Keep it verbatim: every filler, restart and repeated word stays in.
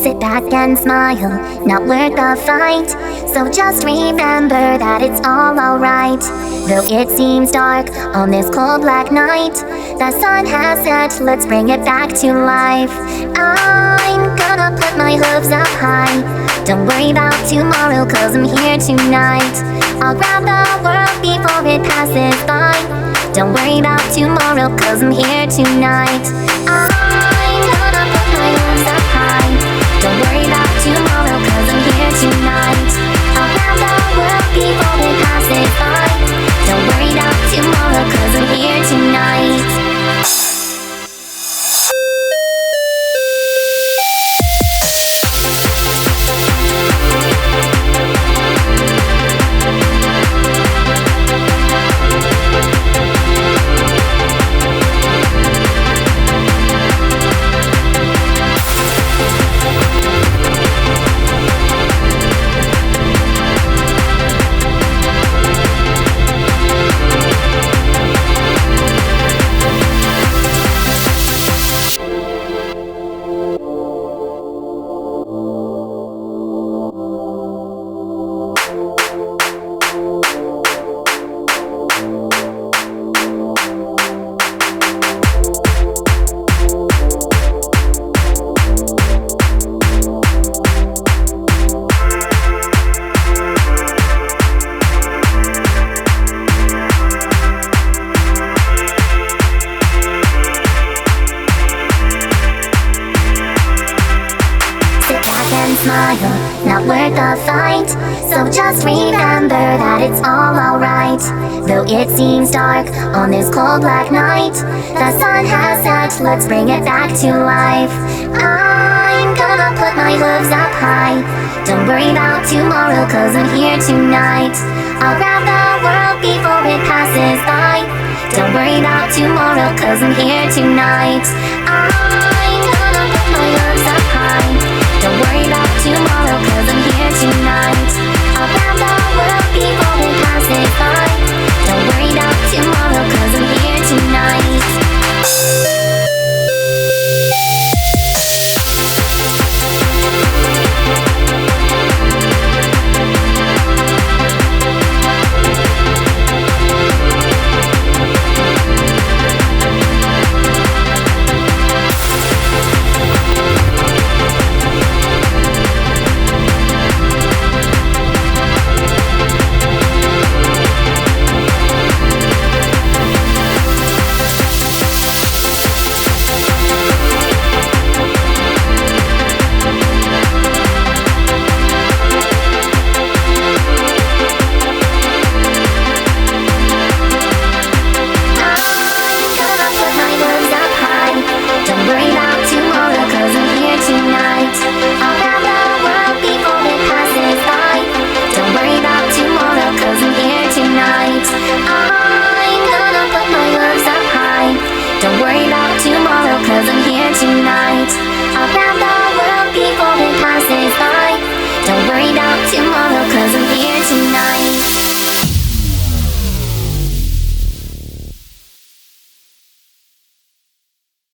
Sit back and smile, not worth the fight. So just remember that it's all alright. Though it seems dark on this cold black night, the sun has set, let's bring it back to life. I'm gonna put my hooves up high. Don't worry about tomorrow, cause I'm here tonight. I'll grab the world before it passes by. Don't worry about tomorrow, cause I'm here tonight. I'm gonna put my hooves up high. Don't worry about tomorrow, cause I'm here tonight. I'll grab the world before it passes by. Don't worry about tomorrow, cause I'm here tonight. Smile, not worth the fight. So just remember that it's all alright. Though it seems dark on this cold black night, the sun has set, let's bring it back to life. I'm gonna put my hooves up high. Don't worry about tomorrow, cause I'm here tonight. I'll grab the world before it passes by. Don't worry about tomorrow, cause I'm here tonight.